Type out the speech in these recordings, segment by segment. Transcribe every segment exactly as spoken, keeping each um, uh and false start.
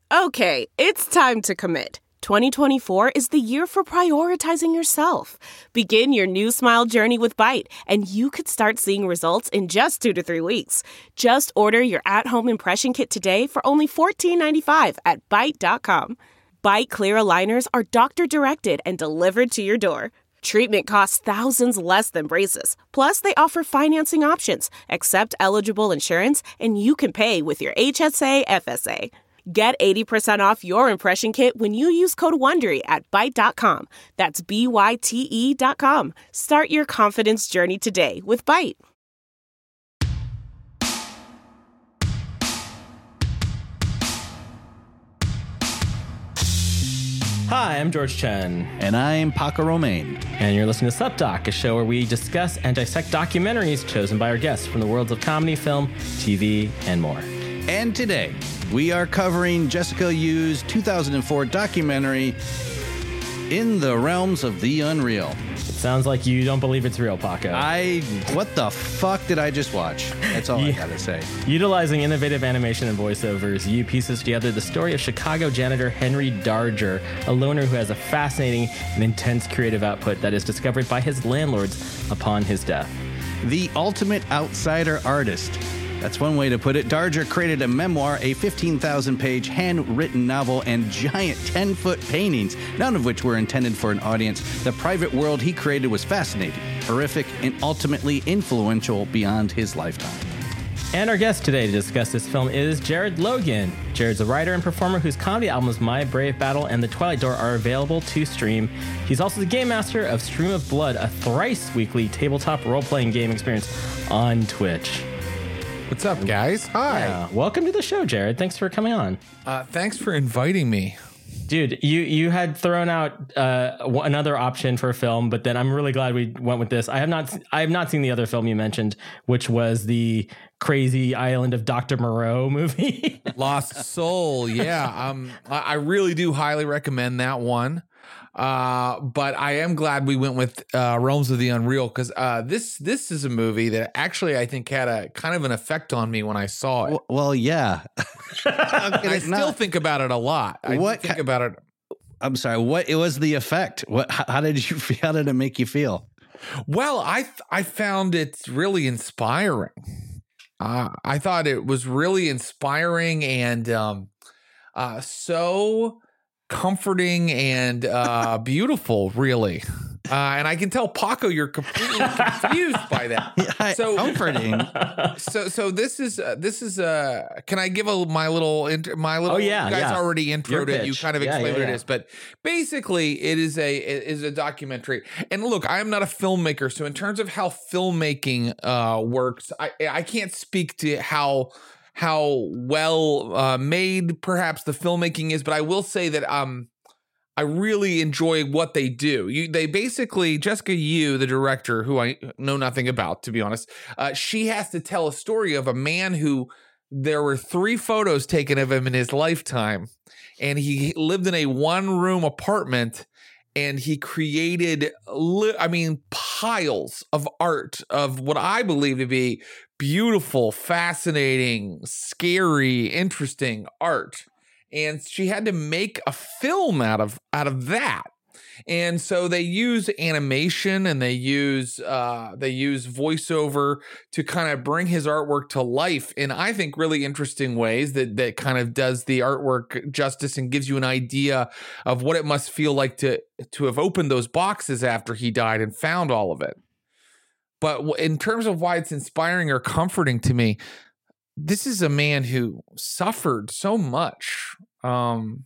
Okay, it's time to commit. twenty twenty-four is the year for prioritizing yourself. Begin your new smile journey with Byte, and you could start seeing results in just two to three weeks. Just order your at-home impression kit today for only fourteen ninety-five at byte dot com. Byte clear aligners are doctor-directed and delivered to your door. Treatment costs thousands less than braces. Plus, they offer financing options, accept eligible insurance, and you can pay with your H S A F S A. Get eighty percent off your impression kit when you use code WONDERY at byte dot com. That's B Y T E dot com. Start your confidence journey today with Byte. Hi, I'm George Chen. And I'm Paco Romaine. And you're listening to Subdoc, a show where we discuss and dissect documentaries chosen by our guests from the worlds of comedy, film, T V, and more. And today, we are covering Jessica Yu's two thousand four documentary, In the Realms of the Unreal. It sounds like you don't believe it's real, Paco. I, what the fuck did I just watch? That's all yeah. I gotta say. Utilizing innovative animation and voiceovers, Yu pieces together the story of Chicago janitor Henry Darger, a loner who has a fascinating and intense creative output that is discovered by his landlords upon his death. The ultimate outsider artist. That's one way to put it. Darger created a memoir, a fifteen thousand page handwritten novel, and giant ten foot paintings, none of which were intended for an audience. The private world he created was fascinating, horrific, and ultimately influential beyond his lifetime. And our guest today to discuss this film is Jared Logan. Jared's a writer and performer whose comedy albums My Brave Battle and The Twilight Door are available to stream. He's also the game master of Stream of Blood, a thrice weekly tabletop role-playing game experience on Twitch. What's up, guys? Hi. Yeah. Welcome to the show, Jared. Thanks for coming on. Uh, thanks for inviting me. Dude, you, you had thrown out uh, another option for a film, but then I'm really glad we went with this. I have not I have not seen the other film you mentioned, which was the Crazy Island of Doctor Moreau movie. Lost Soul, yeah. Um, I, I really do highly recommend that one. Uh, but I am glad we went with uh, Realms of the Unreal because uh, this this is a movie that actually I think had a kind of an effect on me when I saw it. Well, well yeah. I still not? think about it a lot. I what think about it. I'm sorry. What it was the effect? What? How, how did you? How did it make you feel? Well, I I found it really inspiring. Uh, I thought it was really inspiring and um, uh, so comforting and uh, beautiful, really. Uh, and I can tell, Paco, you're completely confused by that. Yeah, so comforting. So, so this is uh, this is. Uh, can I give a my little int- my little? Oh yeah, you guys yeah. already introed it. You kind of yeah, explained yeah, what yeah. it is, but basically, it is a it is a documentary. And look, I am not a filmmaker, so in terms of how filmmaking uh, works, I I can't speak to how. how well uh, made perhaps the filmmaking is, but I will say that um, I really enjoy what they do. You, they basically, Jessica Yu, the director, who I know nothing about, to be honest, uh, she has to tell a story of a man who there were three photos taken of him in his lifetime, and he lived in a one-room apartment, and he created, I mean, piles of art of what I believe to be beautiful, fascinating, scary, interesting art. And she had to make a film out of out of that. And so they use animation and they use uh, they use voiceover to kind of bring his artwork to life in, I think, really interesting ways that that kind of does the artwork justice and gives you an idea of what it must feel like to to have opened those boxes after he died and found all of it. But in terms of why it's inspiring or comforting to me, this is a man who suffered so much. Um,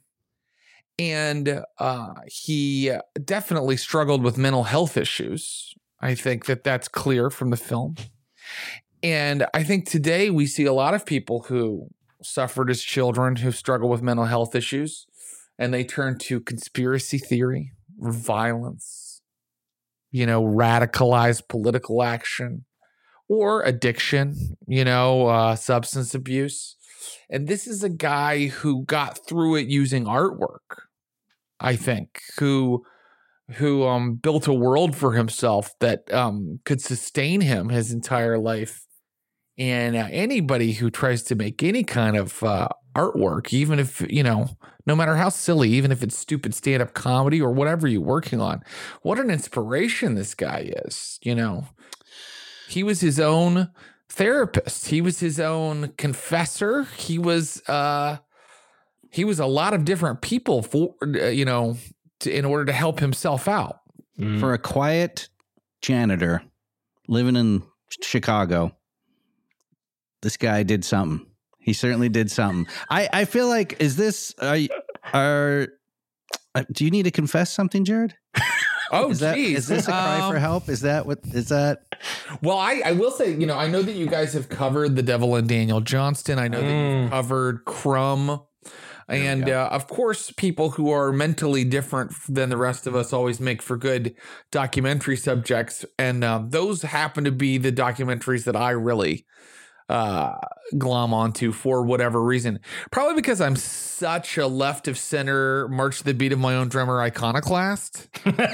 and uh, he definitely struggled with mental health issues. I think that that's clear from the film. And I think today we see a lot of people who suffered as children who struggle with mental health issues, and they turn to conspiracy theory, violence, you know, radicalized political action, or addiction, you know, uh, substance abuse. And this is a guy who got through it using artwork, I think, who who um, built a world for himself that um, could sustain him his entire life, And uh, anybody who tries to make any kind of uh, artwork, even if, you know, no matter how silly, even if it's stupid stand-up comedy or whatever you're working on, what an inspiration this guy is, you know. He was his own therapist. He was his own confessor. He was uh, he was a lot of different people for, uh, you know, to, in order to help himself out. Mm. For a quiet janitor living in Chicago, this guy did something. He certainly did something. I, I feel like, is this, are, are uh, do you need to confess something, Jared? Oh, is that, geez. Is this a cry um, for help? Is that what, is that? Well, I, I will say, you know, I know that you guys have covered The Devil and Daniel Johnston. I know mm. that you've covered Crumb. And uh, of course, people who are mentally different than the rest of us always make for good documentary subjects. And uh, those happen to be the documentaries that I really uh, glom onto for whatever reason. Probably because I'm such a left of center, march to the beat of my own drummer iconoclast.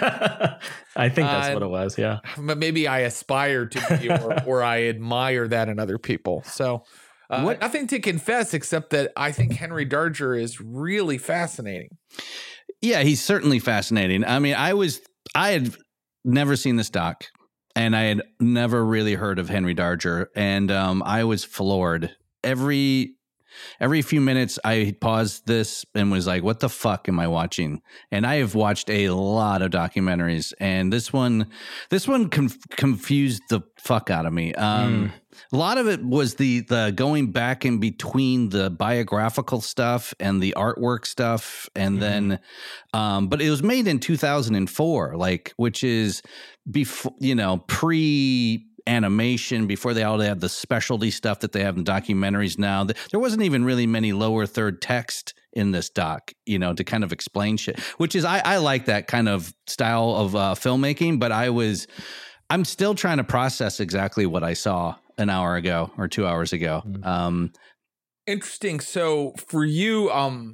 I think that's uh, what it was. Yeah. But maybe I aspire to be or, or I admire that in other people. So. Uh, what? Nothing to confess except that I think Henry Darger is really fascinating. Yeah, he's certainly fascinating. I mean, I was I had never seen this doc, and I had never really heard of Henry Darger, and um, I was floored. Every every few minutes, I paused this and was like, "What the fuck am I watching?" And I have watched a lot of documentaries, and this one, this one conf- confused the fuck out of me. Um, mm. A lot of it was the the going back in between the biographical stuff and the artwork stuff, and mm. then, um, but it was made in two thousand four, like which is before, you know, pre. animation, before they all had the specialty stuff that they have in documentaries now. There wasn't even really many lower third text in this doc, you know, to kind of explain shit, which is, I, I like that kind of style of uh, filmmaking, but I was, I'm still trying to process exactly what I saw an hour ago or two hours ago. Mm-hmm. Um, Interesting. So for you, um,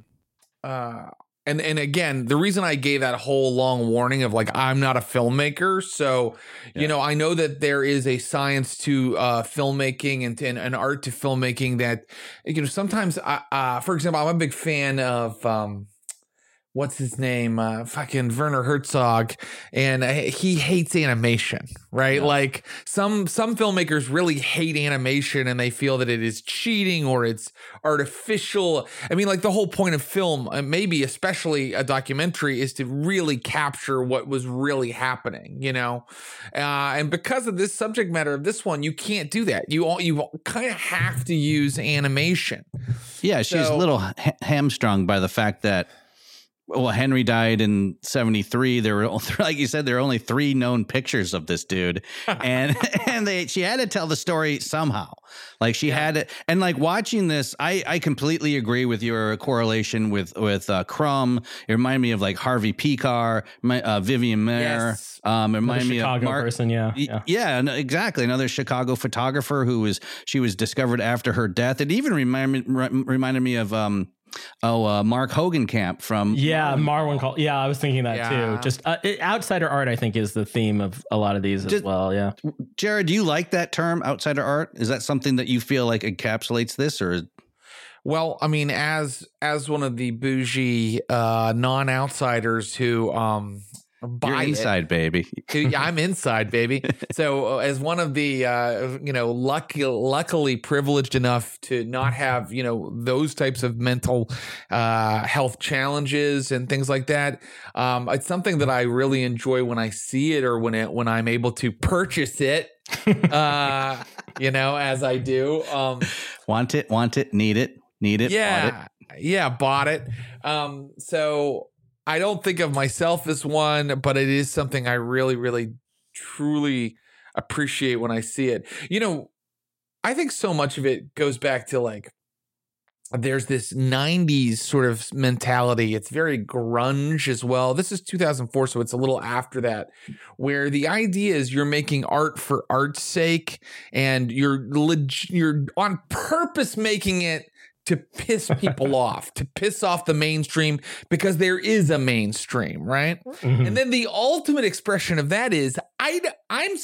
uh, And and again, the reason I gave that whole long warning of like, I'm not a filmmaker. So, yeah. you know, I know that there is a science to uh, filmmaking and, and an art to filmmaking that, you know, sometimes, I, uh, for example, I'm a big fan of, um, what's his name? Uh, fucking Werner Herzog. And uh, he hates animation, right? Yeah. Like some, some filmmakers really hate animation and they feel that it is cheating or it's artificial. I mean, like the whole point of film, uh, maybe especially a documentary, is to really capture what was really happening, you know? Uh, and because of this subject matter of this one, you can't do that. You all, you kind of have to use animation. Yeah. She's so, a little ha- hamstrung by the fact that, well, Henry died in seventy-three. There were, like you said, there are only three known pictures of this dude, and and they she had to tell the story somehow. Like she yeah. had it, and like watching this, I, I completely agree with your correlation with with uh, Crumb. It reminded me of like Harvey Pekar, my, uh, Vivian Mayer. Yes. Um, it reminded me Chicago of Mark, person, yeah, yeah, yeah, exactly. Another Chicago photographer who was she was discovered after her death. It even reminded reminded me of um. Oh, uh, Mark Hogenkamp from yeah, Marwan Call. Yeah, I was thinking that yeah. too. Just uh, it, outsider art, I think, is the theme of a lot of these Just, as well. Yeah, Jared, do you like that term, outsider art? Is that something that you feel like encapsulates this, or? Well, I mean, as as one of the bougie uh, non-outsiders who um, buy You're inside, it, baby. yeah, I'm inside, baby. So, uh, as one of the uh, you know, lucky, luckily privileged enough to not have you know those types of mental uh, health challenges and things like that, um, it's something that I really enjoy when I see it or when it when I'm able to purchase it. uh, you know, as I do. Um, want it, want it, need it. Need it? Yeah, bought it. yeah, bought it. Um, so I don't think of myself as one, but it is something I really, really, truly appreciate when I see it. You know, I think so much of it goes back to like, there's this nineties sort of mentality. It's very grunge as well. This is two thousand four, so it's a little after that, where the idea is you're making art for art's sake, and you're leg- you're on purpose making it to piss people off, to piss off the mainstream, because there is a mainstream, right? Mm-hmm. And then the ultimate expression of that is, I, I'm so,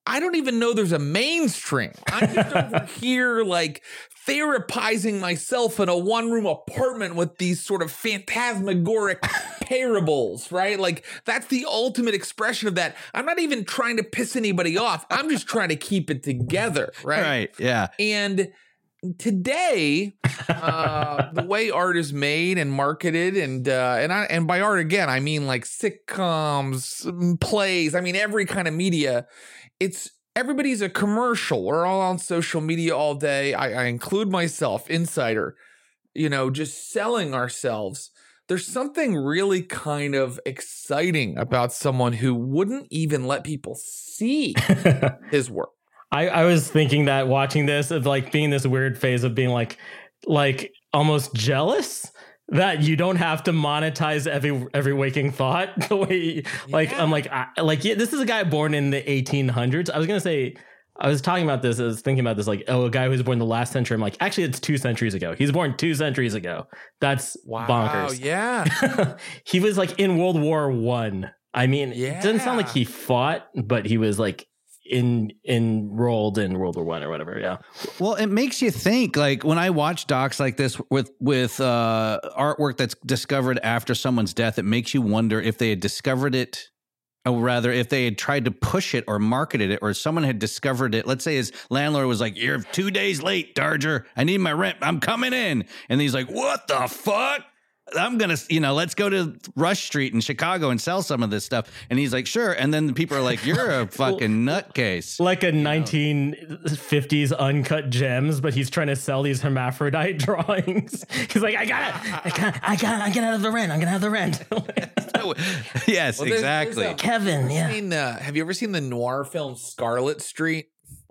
I don't even know there's a mainstream. I'm just over here like therapizing myself in a one room apartment with these sort of phantasmagoric parables, right? Like that's the ultimate expression of that. I'm not even trying to piss anybody off. I'm just trying to keep it together, right? Right. Yeah. And today, uh, the way art is made and marketed, and uh, and I, and by art again, I mean like sitcoms, plays. I mean every kind of media. It's everybody's a commercial. We're all on social media all day. I, I include myself, insider. You know, just selling ourselves. There's something really kind of exciting about someone who wouldn't even let people see his work. I, I was thinking that watching this of like being this weird phase of being like, like almost jealous that you don't have to monetize every every waking thought the way like yeah. I'm like I, like yeah, this is a guy born in the eighteen hundreds. I was gonna say I was talking about this. I was thinking about this like oh a guy who was born in the last century. I'm like actually it's two centuries ago. He's born two centuries ago. That's wow, bonkers. Yeah, he was like in World War One. I. I mean, yeah. it doesn't sound like he fought, but he was like. in enrolled in World War One or whatever. Yeah. Well, it makes you think like when I watch docs like this with with uh, artwork that's discovered after someone's death, it makes you wonder if they had discovered it, or rather if they had tried to push it or marketed it, or someone had discovered it. Let's say his landlord was like, "You're two days late, Darger. I need my rent. I'm coming in." And he's like, "What the fuck? I'm going to, you know, let's go to Rush Street in Chicago and sell some of this stuff." And he's like, "Sure." And then the people are like, "You're a fucking nutcase." Like a nineteen fifties uncut gems, but he's trying to sell these hermaphrodite drawings. He's like, I got it. I got I got I got out of the rent. I'm going to have the rent. Yes, well, there's, exactly. There's a, Kevin, yeah. Seen, uh, have you ever seen the noir film Scarlet Street?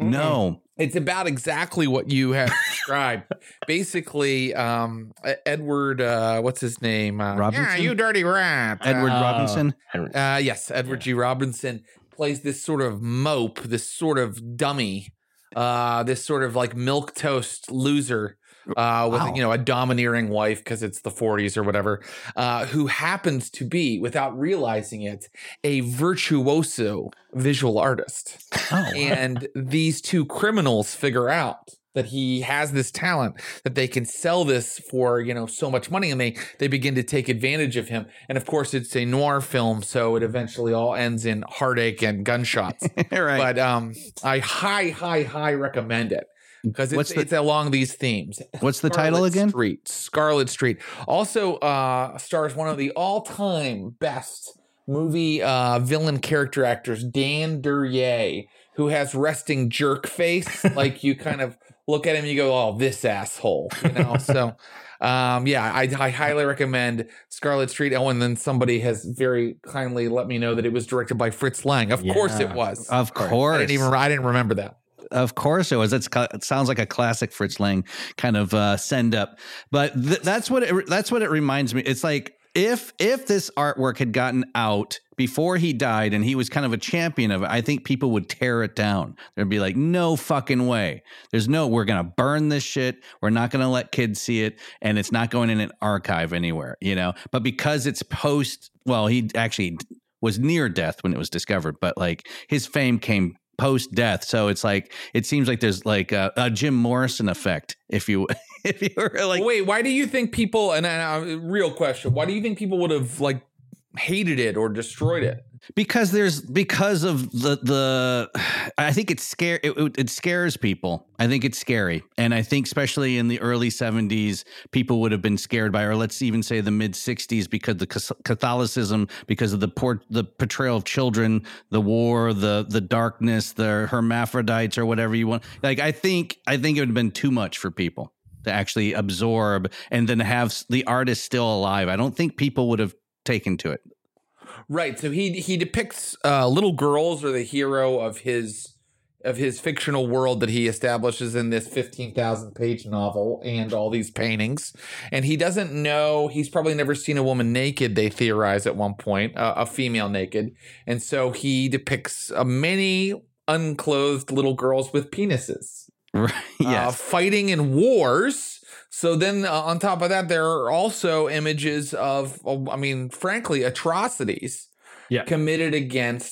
No. It's about exactly what you have described. Basically, um, Edward, uh, what's his name? Uh, Robinson? Yeah, you dirty rat. Edward Uh, Robinson? Uh, yes, Edward G. Robinson plays this sort of mope, this sort of dummy, uh, this sort of like milquetoast loser. Uh, with Wow. you know a domineering wife because it's the forties or whatever, uh, who happens to be, without realizing it, a virtuoso visual artist. Oh. And these two criminals figure out that he has this talent, that they can sell this for you know so much money, and they they begin to take advantage of him. And of course, it's a noir film, so it eventually all ends in heartache and gunshots. Right. But um, I high, high, high recommend it. Because it's, the, it's along these themes. What's the Scarlet title again? Street. Scarlet Street. Also uh, stars one of the all-time best movie uh, villain character actors, Dan Duryea, who has resting jerk face. Like you kind of look at him and you go, "Oh, this asshole." You know. So um, yeah, I, I highly recommend Scarlet Street. Oh, and then somebody has very kindly let me know that it was directed by Fritz Lang. Of Yeah. course it was. Of course. I didn't even. I didn't remember that. Of course it was. It's, it sounds like a classic Fritz Lang kind of uh, send up, but th- that's what it, that's what it reminds me. It's like if if this artwork had gotten out before he died and he was kind of a champion of it, I think people would tear it down. They'd be like, "No fucking way. There's no. We're gonna burn this shit. We're not gonna let kids see it, and it's not going in an archive anywhere." You know. But because it's post, well, he actually was near death when it was discovered, but like his fame came post death, so it's like it seems like there's like a, a Jim Morrison effect, if you if you were like, wait, why do you think people? And uh, real question, why do you think people would have like hated it or destroyed it? because there's because of the the I think it's scare it, it scares people. I think it's scary, and I think especially in the early seventies, people would have been scared by, or let's even say the mid sixties, because the Catholicism, because of the port, the portrayal of children, the war, the the darkness, the hermaphrodites, or whatever you want. Like I think I think it would have been too much for people to actually absorb, and then have the artist still alive. I don't think people would have taken to it. Right. So he he depicts uh, little girls are the hero of his of his fictional world that he establishes in this fifteen thousand page novel and all these paintings. And he doesn't know, he's probably never seen a woman naked, they theorize at one point, uh, a female naked. And so he depicts uh, many unclothed little girls with penises. Right. Yes. Uh, fighting in wars. So then uh, on top of that, there are also images of, uh, I mean, frankly, atrocities yeah. committed against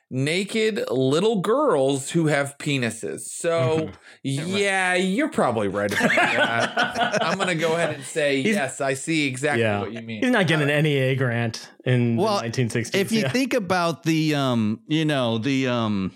naked little girls who have penises. So yeah, you're probably right about that. I'm going to go ahead and say, He's- yes, I see exactly Yeah. what you mean. He's not getting an N E A grant in Well, the nineteen sixties. If you yeah. think about the, um, you know, the um,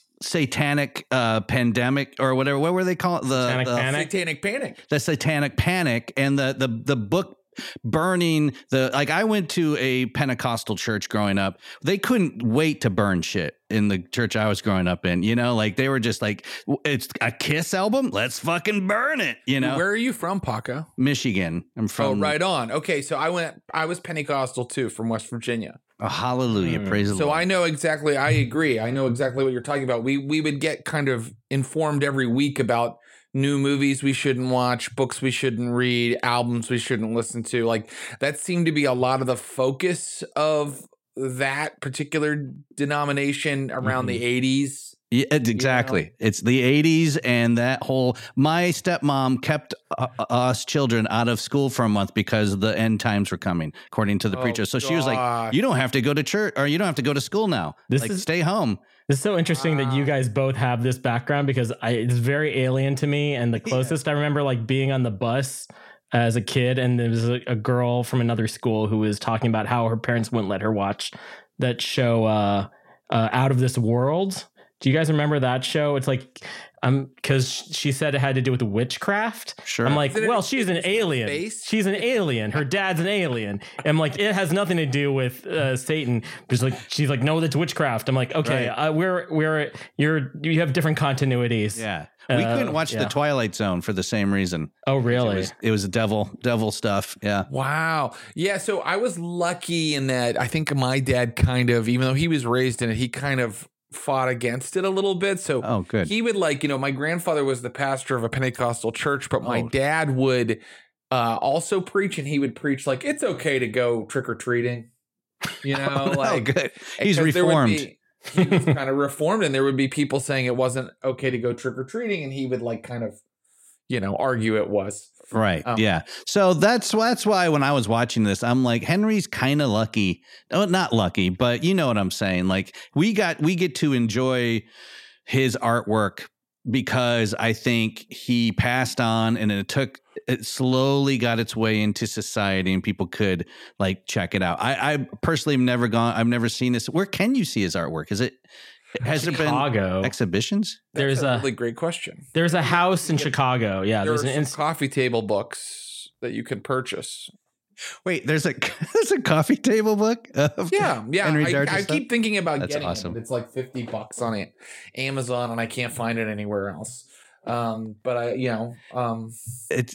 satanic uh, pandemic or whatever, what were they call it? The, Satanic the, panic? Satanic panic. the satanic panic and the the the book burning the like I went to a Pentecostal church growing up. They couldn't wait to burn shit in the church I was growing up in. You know, like they were just like, it's a Kiss album, let's fucking burn it. You know, Where are you from, Paco? Michigan. I'm from. Oh, right on. Okay, so I went. I was Pentecostal too, from West Virginia. Oh, hallelujah, Mm. praise the So Lord. I know exactly. I agree. I know exactly what you're talking about. We we would get kind of informed every week about new movies we shouldn't watch, books we shouldn't read, albums we shouldn't listen to. Like that seemed to be a lot of the focus of that particular denomination around Mhm. the eighties. Yeah, it's exactly. It's the eighties and that whole. My stepmom kept uh, us children out of school for a month because the end times were coming, according to the Oh, preacher. So she was like, gosh. "You don't have to go to church, or you don't have to go to school now. This like, is- stay home." It's so interesting that you Wow. guys both have this background because I, it's very alien to me. And the closest I remember like being on the bus as a kid, and there was a, a girl from another school who was talking about how her parents wouldn't let her watch that show, uh, uh, Out of This World. Do you guys remember that show? It's like, um, because she said it had to do with witchcraft. Sure. I'm like, Is it well, in- she's an is it alien. space? She's an alien. Her dad's an alien. I'm like, it has nothing to do with uh, Satan. She's like, she's like, no, that's witchcraft. I'm like, okay, Right. uh, we're we're you're you have different continuities. Yeah, we Uh, couldn't watch yeah. the Twilight Zone for the same reason. Oh, It really? was, it was devil, devil stuff. Yeah. Wow. Yeah. So I was lucky in that I think my dad kind of, even though he was raised in it, he kind of fought against it a little bit. So Oh, good. he would like, you know, my grandfather was the pastor of a Pentecostal church, but my Oh. dad would uh, also preach, and he would preach like it's okay to go trick or treating. You know, oh, like good. He's because there would reformed. be- he was kind of reformed, and there would be people saying it wasn't okay to go trick or treating, and he would like kind of, you know, argue it was. Right. Um, yeah. So that's that's why when I was watching this, I'm like, Henry's kind of lucky. Oh, not lucky, but you know what I'm saying. Like we got we get to enjoy his artwork because I think he passed on and it took it slowly got its way into society and people could like check it out. I, I personally have never gone. I've never seen this. Where can you see his artwork? Is it has there Chicago. been exhibitions? There's That's a a really great question. there's a house in Chicago. Yeah, There are there's an some inst- coffee table books that you can purchase. Wait, there's a there's a coffee table book. Of Yeah, yeah. Henry I, Darger I stuff? keep thinking about That's getting awesome. it. But it's like fifty bucks on it, Amazon, and I can't find it anywhere else. Um, but I, you know, um, It's,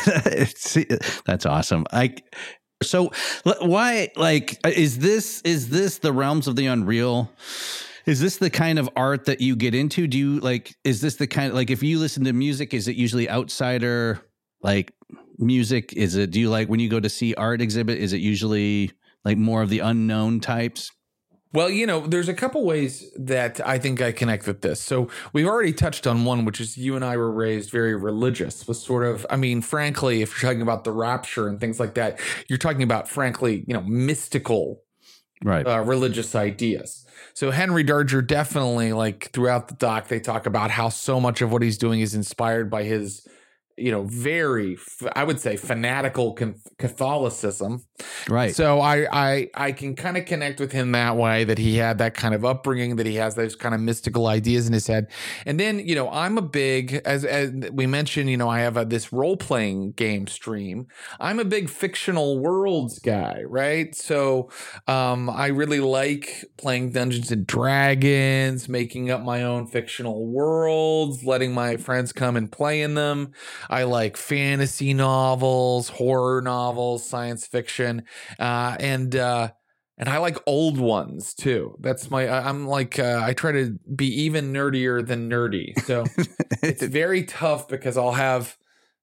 it's that's awesome. I so l- why like is this is this the realms of the unreal? Is this the kind of art that you get into? Do you like is this the kind like if you listen to music, is it usually outsider like music? Is it do you like when you go to see art exhibit, is it usually like more of the unknown types? well, you know, there's a couple ways that I think I connect with this. So we've already touched on one, which is you and I were raised very religious. Was sort of, I mean, frankly, if you're talking about the rapture and things like that, you're talking about, frankly, you know, mystical Right. uh, religious ideas. So Henry Darger definitely, like throughout the doc, they talk about how so much of what he's doing is inspired by his, you know, very, f- I would say, fanatical con- Catholicism. Right. So I I I can kind of connect with him that way, that he had that kind of upbringing, that he has those kind of mystical ideas in his head. And then, you know, I'm a big, as as we mentioned, you know, I have a, this role playing game stream. I'm a big fictional worlds guy, right? So um, I really like playing Dungeons and Dragons, making up my own fictional worlds, letting my friends come and play in them. I like fantasy novels, horror novels, science fiction, uh, and uh, and I like old ones too. That's my. I- I'm like uh, I try to be even nerdier than nerdy. So it's very tough because I'll have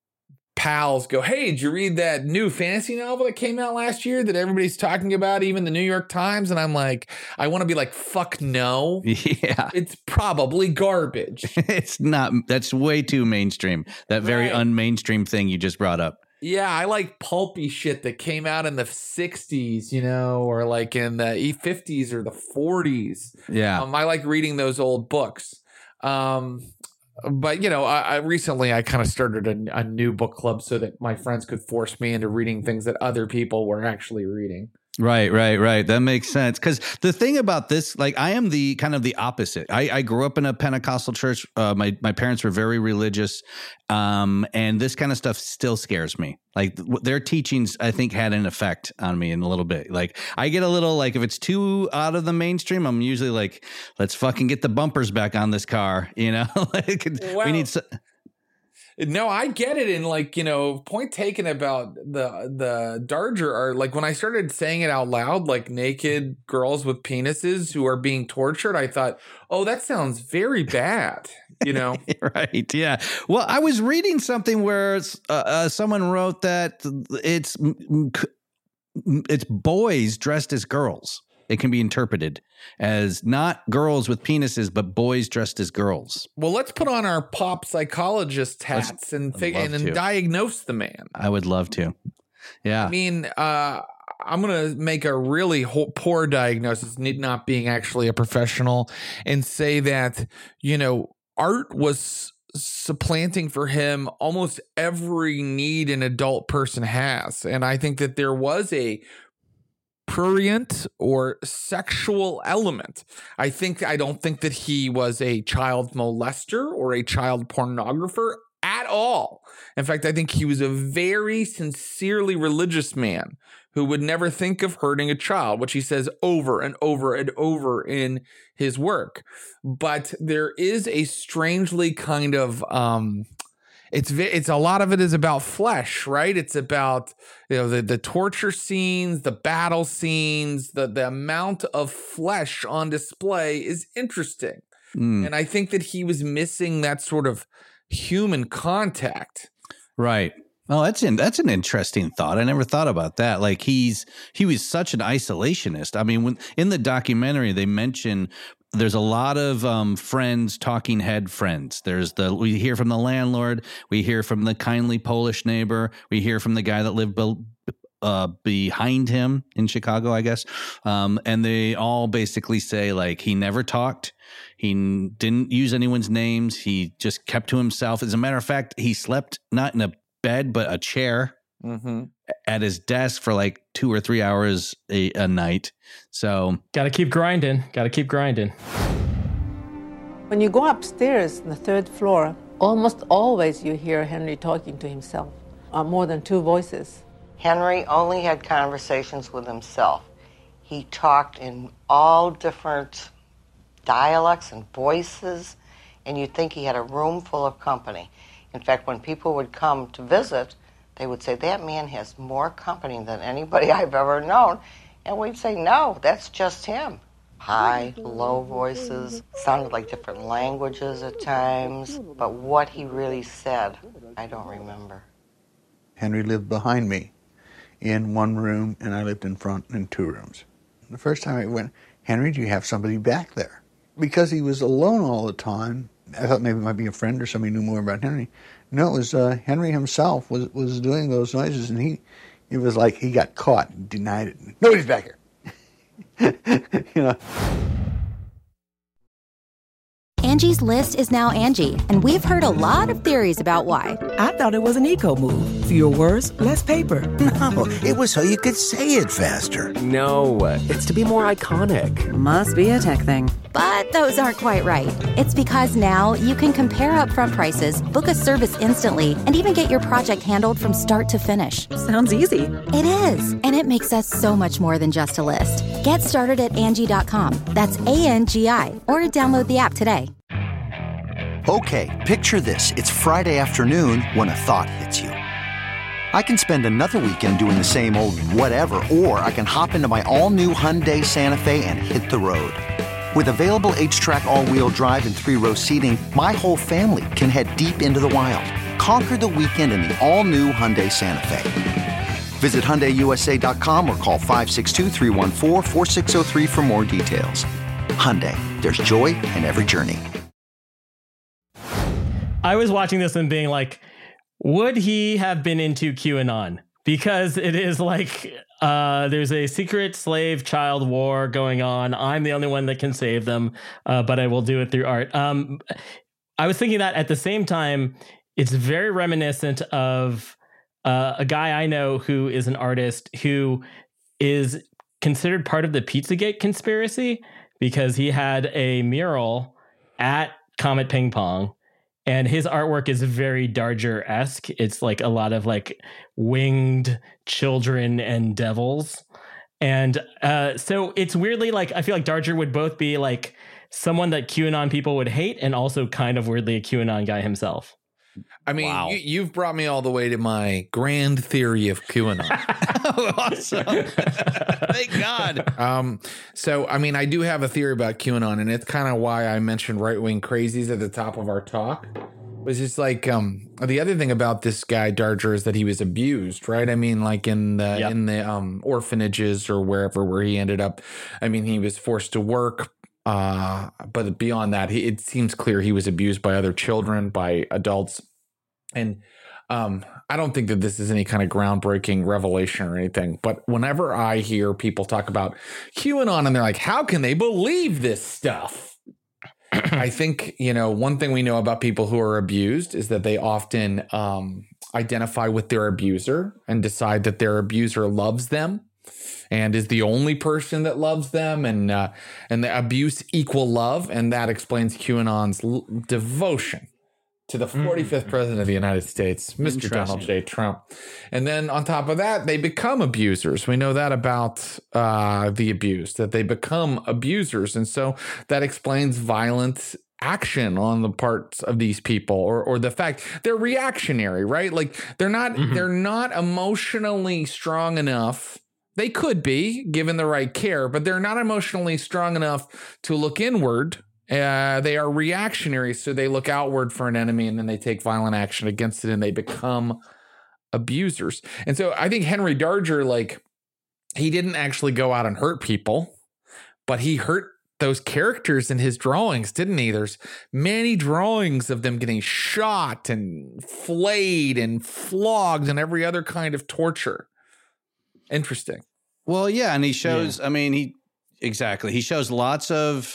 pals go, "Hey, did you read that new fantasy novel that came out last year that everybody's talking about, even the New York Times?" And I'm like, I want to be like, "Fuck no." Yeah. It's probably garbage. It's not that's way too mainstream. That very Right. unmainstream thing you just brought up. Yeah, I like pulpy shit that came out in the sixties, you know, or like in the fifties or the forties. Yeah. Um, I like reading those old books. Um, but, you know, I, I recently I kind of started a, a new book club so that my friends could force me into reading things that other people were actually reading. Right, right, right. That makes sense. Because the thing about this, like, I am the kind of the opposite. I, I grew up in a Pentecostal church. Uh, my my parents were very religious, um, and this kind of stuff still scares me. Like their teachings, I think, had an effect on me in a little bit. Like I get a little like if it's too out of the mainstream, I'm usually like, let's fucking get the bumpers back on this car. You know, like well, we need. So- No, I get it. And like, you know, point taken about the the Darger are like when I started saying it out loud, like naked girls with penises who are being tortured, I thought, oh, that sounds very bad, you know? Right. Yeah. Well, I was reading something where uh, uh, someone wrote that it's it's boys dressed as girls. It can be interpreted as not girls with penises, but boys dressed as girls. Well, let's put on our pop psychologist hats let's, and fig- and, and diagnose the man. I would love to. Yeah. I mean, uh, I'm going to make a really ho- poor diagnosis, not being actually a professional, and say that, you know, art was supplanting for him almost every need an adult person has. And I think that there was a prurient or sexual element. I think I don't think that he was a child molester or a child pornographer at all. In fact, I think he was a very sincerely religious man who would never think of hurting a child, which he says over and over and over in his work. But there is a strangely kind of um It's it's a lot of it is about flesh, right? It's about, you know, the, the torture scenes, the battle scenes, the, the amount of flesh on display is interesting. Mm. And I think that he was missing that sort of human contact. Right. Oh, that's in, that's an interesting thought. I never thought about that. Like he's he was such an isolationist. I mean, when in the documentary they mention there's a lot of um, friends, talking head friends. There's the we hear from the landlord, we hear from the kindly Polish neighbor, we hear from the guy that lived be, uh, behind him in Chicago, I guess. Um, and they all basically say like he never talked, he didn't use anyone's names, he just kept to himself. As a matter of fact, he slept not in a bed but a chair. Mm-hmm. At his desk for like two or three hours a, a night. So got to keep grinding. Got to keep grinding. When you go upstairs on the third floor, almost always you hear Henry talking to himself, uh, more than two voices. Henry only had conversations with himself. He talked in all different dialects and voices, and you'd think he had a room full of company. In fact, when people would come to visit, they would say, that man has more company than anybody I've ever known. And we'd say, no, that's just him. High, low voices, sounded like different languages at times. But what he really said, I don't remember. Henry lived behind me in one room, and I lived in front in two rooms. The first time I went, Henry, do you have somebody back there? Because he was alone all the time, I thought maybe it might be a friend or somebody knew more about Henry. No, it was uh, Henry himself was, was doing those noises, and he, it was like he got caught and denied it. Nobody's back here. You know. Angie's List is now Angie, and we've heard a lot of theories about why. I thought it was an eco move. Fewer words, less paper. No, it was so you could say it faster. No, it's to be more iconic. Must be a tech thing. But those aren't quite right. It's because now you can compare upfront prices, book a service instantly, and even get your project handled from start to finish. Sounds easy. It is, and it makes us so much more than just a list. Get started at Angie dot com. That's A N G I, or download the app today. Okay, picture this. It's Friday afternoon when a thought hits you. I can spend another weekend doing the same old whatever, or I can hop into my all-new Hyundai Santa Fe and hit the road. With available H-Track all-wheel drive and three-row seating, my whole family can head deep into the wild. Conquer the weekend in the all-new Hyundai Santa Fe. Visit Hyundai U S A dot com or call five six two, three one four, four six zero three for more details. Hyundai, there's joy in every journey. I was watching this and being like, would he have been into QAnon? Because it is like uh, there's a secret slave child war going on. I'm the only one that can save them, uh, but I will do it through art. Um, I was thinking that at the same time, it's very reminiscent of uh, a guy I know who is an artist who is considered part of the Pizzagate conspiracy because he had a mural at Comet Ping Pong. And his artwork is very Darger-esque. It's like a lot of like winged children and devils. And uh, so it's weirdly like, I feel like Darger would both be like someone that QAnon people would hate and also kind of weirdly a QAnon guy himself. I mean, Wow. you, you've brought me all the way to my grand theory of QAnon. Awesome. Thank God. Um, so, I mean, I do have a theory about QAnon, and it's kind of why I mentioned right-wing crazies at the top of our talk. Was just like um, the other thing about this guy Darger is that he was abused, right? I mean, like in the Yep. in the um, orphanages or wherever where he ended up. I mean, he was forced to work. Uh, but beyond that, he, it seems clear he was abused by other children, by adults. And um, I don't think that this is any kind of groundbreaking revelation or anything. But whenever I hear people talk about QAnon and they're like, how can they believe this stuff? I think, you know, one thing we know about people who are abused is that they often um, identify with their abuser and decide that their abuser loves them and is the only person that loves them, and uh, and the abuse equal love, and that explains QAnon's l- devotion to the forty-fifth mm. president of the United States, Mister Donald J. Trump. And then on top of that, they become abusers. We know that about uh, the abused, that they become abusers, and so that explains violent action on the parts of these people, or or the fact they're reactionary, right? Like they're not mm-hmm. they're not emotionally strong enough. They could be given the right care, but they're not emotionally strong enough to look inward. Uh, they are reactionary, so they look outward for an enemy, and then they take violent action against it, and they become abusers. And so I think Henry Darger, like, he didn't actually go out and hurt people, but he hurt those characters in his drawings, didn't he? There's many drawings of them getting shot and flayed and flogged and every other kind of torture. Interesting. Well, yeah, and he shows, yeah. I mean, he, exactly. He shows lots of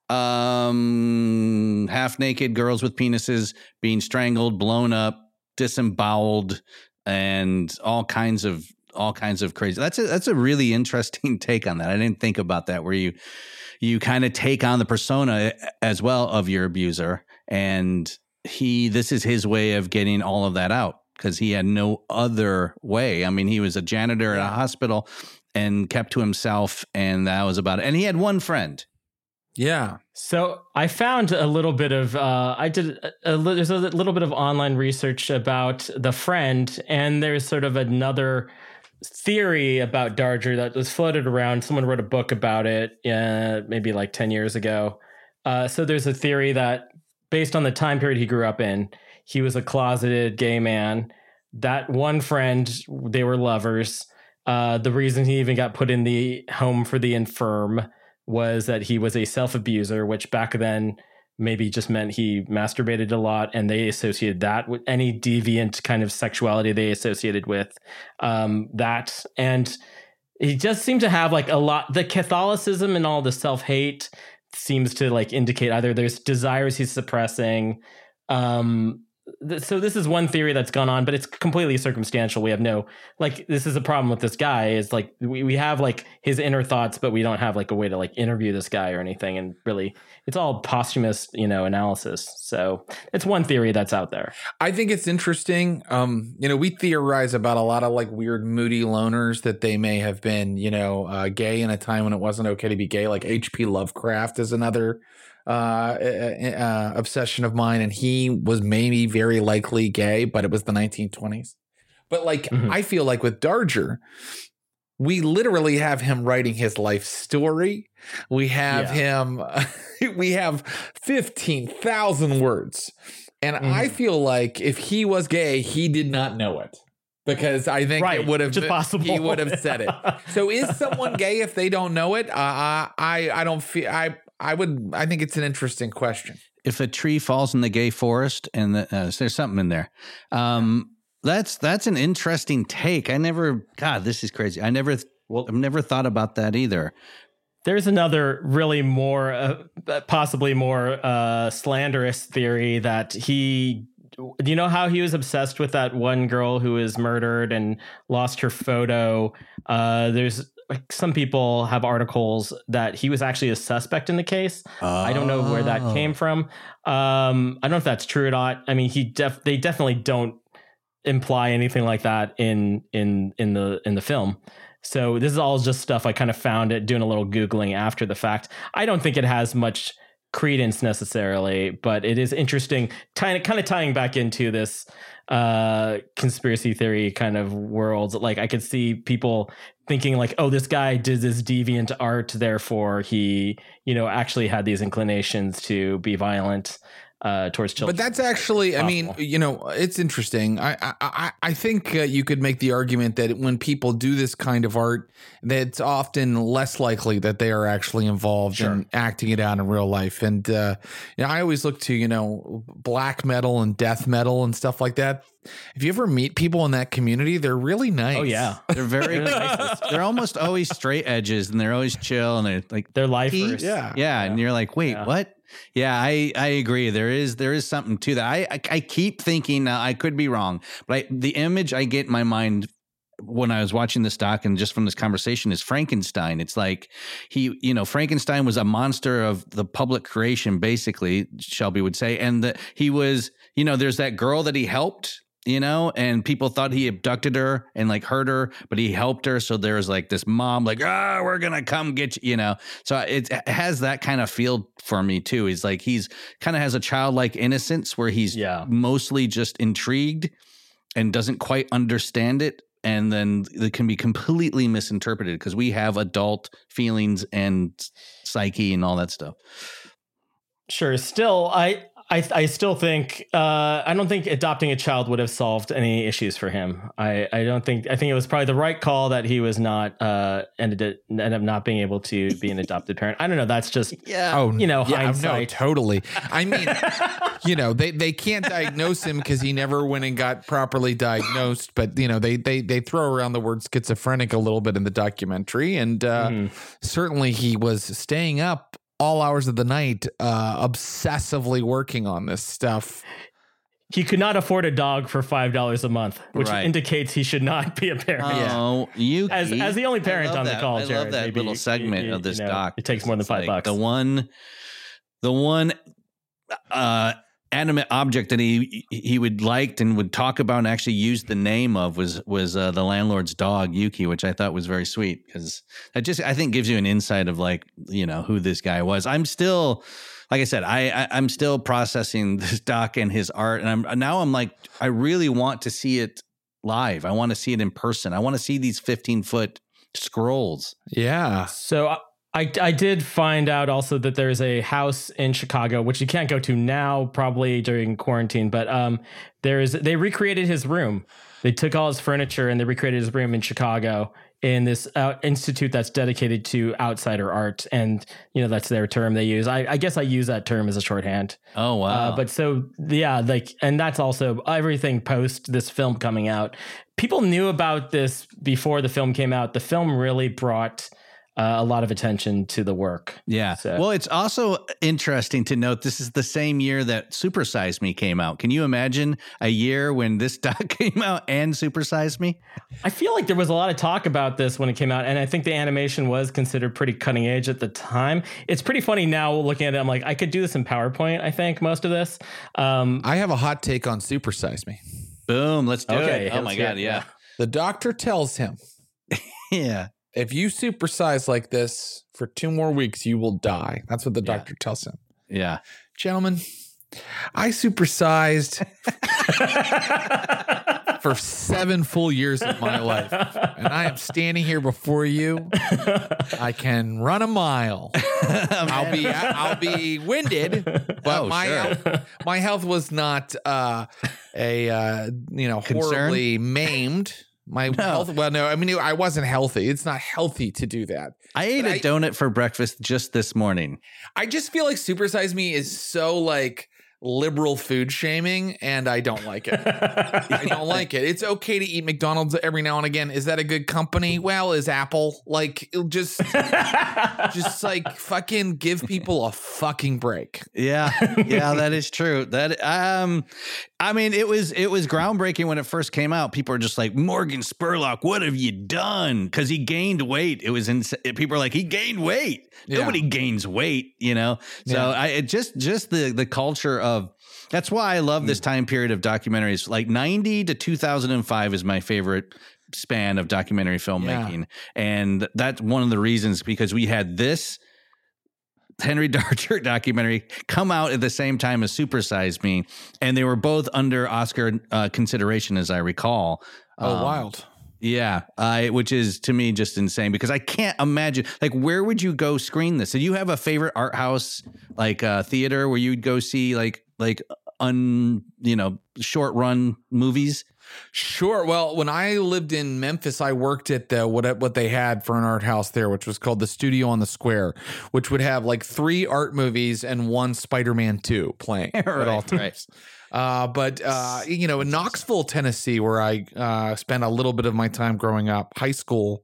um, half-naked girls with penises being strangled, blown up, disemboweled, and all kinds of, all kinds of crazy. That's a, that's a really interesting take on that. I didn't think about that, where you, you kind of take on the persona as well of your abuser, and he, this is his way of getting all of that out, because he had no other way. I mean, he was a janitor at a hospital and kept to himself, and that was about it. And he had one friend. Yeah. So I found a little bit of, uh, I did, a, a, there's a little bit of online research about the friend, and there's sort of another theory about Darger that was floated around. Someone wrote a book about it uh, maybe like ten years ago. Uh, so there's a theory that based on the time period he grew up in, he was a closeted gay man. That one friend, they were lovers. Uh, the reason he even got put in the home for the infirm was that he was a self-abuser, which back then maybe just meant he masturbated a lot, and they associated that with any deviant kind of sexuality they associated with um, that. And he just seemed to have like a lot, the Catholicism and all the self-hate seems to like indicate either there's desires he's suppressing. Um, th- so this is one theory that's gone on, but it's completely circumstantial. We have no, like, this is a problem with this guy is like, we, we have like his inner thoughts, but we don't have like a way to like interview this guy or anything. And really it's all posthumous, you know, analysis. So it's one theory that's out there. I think it's interesting. Um, you know, we theorize about a lot of like weird, moody loners that they may have been, you know, uh, gay in a time when it wasn't okay to be gay. Like H P Lovecraft is another uh, uh, obsession of mine. And he was maybe very likely gay, but it was the nineteen twenties. But like, mm-hmm. I feel like with Darger, we literally have him writing his life story. We have yeah. him, we have fifteen thousand words. And mm. I feel like if he was gay, he did not know it. Because I think right. it would have, possible. he would have said it. So is someone gay if they don't know it? Uh, I, I don't feel, I, I would, I think it's an interesting question. if a tree falls in the gay forest, and the, uh, there's something in there. Um, that's that's an interesting take. I never, God, this is crazy. I never, well, I've never thought about that either. There's another really more, uh, possibly more uh, slanderous theory that he, do you know how he was obsessed with that one girl who was murdered and lost her photo? Uh, there's like some people have articles that he was actually a suspect in the case. Oh. I don't know where that came from. Um, I don't know if that's true or not. I mean, he def- they definitely don't imply anything like that in in in the in the film. So this is all just stuff I kind of found it doing a little Googling after the fact. I don't think it has much credence necessarily, but it is interesting, kind of kind of tying back into this uh, conspiracy theory kind of world. Like I could see people thinking like, oh, this guy did this deviant art, therefore he, you know, actually had these inclinations to be violent Uh, towards children. But that's actually, I mean, you know, it's interesting. I I, I think uh, you could make the argument that when people do this kind of art, that it's often less likely that they are actually involved sure. in acting it out in real life. And, uh, you know, I always look to, you know, black metal and death metal and stuff like that. If you ever meet people in that community, they're really nice. Oh, yeah. They're very nice. They're almost always straight edges and they're always chill and they're like, they're lifers. Yeah. Yeah. And you're like, wait, yeah. what? Yeah, I, I agree. There is there is something to that. I I, I keep thinking, uh, I could be wrong, but I, the image I get in my mind when I was watching this doc and just from this conversation is Frankenstein. It's like he, you know, Frankenstein was a monster of the public creation, basically, Shelby would say. And that he was, you know, there's that girl that he helped, you know, and people thought he abducted her and like hurt her, but he helped her. So there's like this mom like, ah, we're going to come get you, you know. So it has that kind of feel for me too. He's like, he's kind of has a childlike innocence where he's yeah. mostly just intrigued and doesn't quite understand it. And then it can be completely misinterpreted because we have adult feelings and psyche and all that stuff. Sure. Still, I... I, I still think uh, I don't think adopting a child would have solved any issues for him. I, I don't think I think it was probably the right call that he was not uh, ended it, ended up not being able to be an adopted parent. I don't know. That's just yeah. Oh, you know, yeah, hindsight. No, totally. I mean, you know, they, they can't diagnose him because he never went and got properly diagnosed. But you know, they they they throw around the word schizophrenic a little bit in the documentary, and uh, mm-hmm. certainly he was staying up all hours of the night, uh, obsessively working on this stuff. He could not afford a dog for five dollars a month, which right. indicates he should not be a parent. Oh, you as as the only parent on that. the call, I Jared, love that maybe, little segment you, of this you know, doc. It takes more than it's five like bucks. The one, the one, uh, animate object that he he would liked and would talk about and actually use the name of was was uh, the landlord's dog Yuki, which I thought was very sweet because that just I think gives you an insight of like you know who this guy was. I'm still, like I said, I, I I'm still processing this doc and his art, and I'm now I'm like I really want to see it live. I want to see it in person. I want to see these fifteen foot scrolls. Yeah. So. Uh, I, I did find out also that there's a house in Chicago, which you can't go to now, probably during quarantine, but um, there's they recreated his room. They took all his furniture and they recreated his room in Chicago in this uh, institute that's dedicated to outsider art. And, you know, that's their term they use. I, I guess I use that term as a shorthand. Oh, wow. Uh, but so, yeah, like, and that's also everything post this film coming out. People knew about this before the film came out. The film really brought Uh, a lot of attention to the work. Yeah. So. Well, it's also interesting to note this is the same year that Super Size Me came out. Can you imagine a year when this doc came out and Super Size Me? I feel like there was a lot of talk about this when it came out, and I think the animation was considered pretty cutting edge at the time. It's pretty funny now looking at it. I'm like, I could do this in PowerPoint, I think, most of this. Um, I have a hot take on Super Size Me. Boom. Let's do okay, it. Oh, my God. Yeah. The doctor tells him. yeah. If you supersize like this for two more weeks, you will die. That's what the yeah. doctor tells him. Yeah. Gentlemen, I supersized for seven full years of my life. And I am standing here before you. I can run a mile. I'll be I'll be winded, but oh, my sure. health, my health was not uh, a uh, you know Concern? horribly maimed. My No. health. Well, no, I mean, I wasn't healthy. It's not healthy to do that. I ate But a I- donut for breakfast just this morning. I just feel like Super Size Me is so like liberal food shaming, and I don't like it. I don't like it. It's okay to eat McDonald's every now and again. Is that a good company? Well, is Apple. Like, it'll just, just like fucking give people a fucking break. Yeah, yeah, that is true. That um, I mean, it was it was groundbreaking when it first came out. People are just like, Morgan Spurlock, what have you done? Because he gained weight. It was insane. People are like, he gained weight. Yeah. Nobody gains weight, you know. So Yeah. I it just just the the culture of. That's why I love this time period of documentaries. Like ninety to two thousand five is my favorite span of documentary filmmaking, and that's one of the reasons because we had this Henry Darger documentary come out at the same time as Super Size Me, and they were both under Oscar uh, consideration, as I recall. Oh, Um, wild. Yeah, uh, which is to me just insane because I can't imagine, like, where would you go screen this? Do you have a favorite art house, like uh, theater, where you'd go see like like un you know short run movies? Sure. Well, when I lived in Memphis, I worked at the what what they had for an art house there, which was called the Studio on the Square, which would have like three art movies and one Spider-Man two playing at all Right, times. right. Uh, but uh, you know, in Knoxville, Tennessee, where I uh, spent a little bit of my time growing up, high school,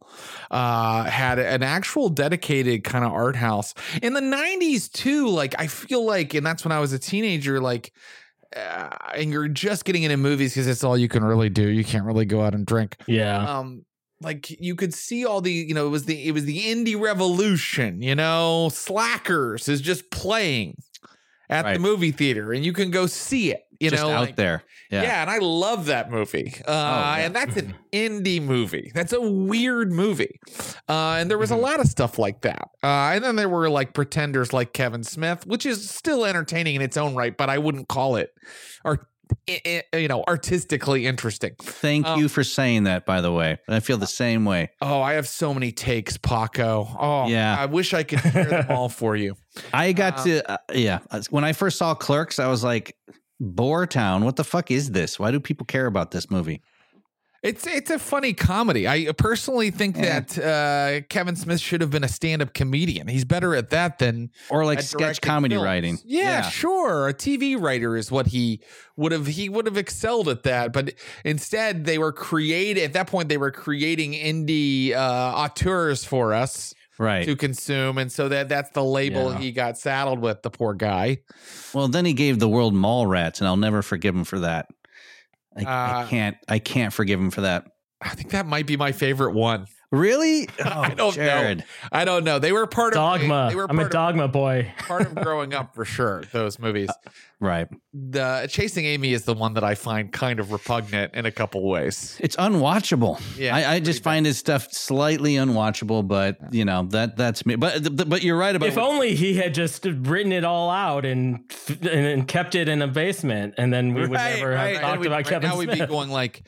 uh, had an actual dedicated kind of art house in the nineties too. Like I feel like, and that's when I was a teenager, like. Uh, and you're just getting into movies because it's all you can really do. You can't really go out and drink. Yeah. Um, like you could see all the, you know, it was the it was the indie revolution. You know, Slackers is just playing at Right. the movie theater, and you can go see it. You Just know, out like- there. Yeah. Yeah. and I love that movie. Uh, yeah. And that's an indie movie. That's a weird movie. Uh, and there was a lot of stuff like that. Uh, and then there were like pretenders like Kevin Smith, which is still entertaining in its own right, but I wouldn't call it art, i- i- you know, artistically interesting. Thank Um, you for saying that, by the way. I feel the same way. Oh, I have so many takes, Paco. Oh, Yeah. I wish I could share them all for you. I got Uh, to, uh, yeah. When I first saw Clerks, I was like, Boortown, what the fuck is this? Why do people care about this movie? It's it's a funny comedy. I personally think Yeah. that uh, Kevin Smith should have been a stand-up comedian. He's better at that than Or like at sketch directing comedy films. writing. Yeah, Yeah. sure. A T V writer is what he would have. He would have excelled at that. But instead, they were creating. At that point, they were creating indie uh, auteurs for us Right. to consume, and so that that's the label Yeah. he got saddled with. The poor guy. Well, then he gave the world mall rats, and I'll never forgive him for that. I, I Uh, can't. I can't forgive him for that. I think that might be my favorite one. Really? Oh, I don't Jared. know. I don't know. They were part Dogma. of. They were I'm part a of, Dogma boy. part of growing up for sure. Those movies. Right. The Chasing Amy is the one that I find kind of repugnant in a couple ways. It's unwatchable. Yeah, I, I just find his stuff slightly unwatchable, but you know that that's me. But but you're right about. If only he had just written it all out and and, and kept it in a basement, and then we would Right, never right. have Then talked we'd- about right Kevin now Smith. we'd be going like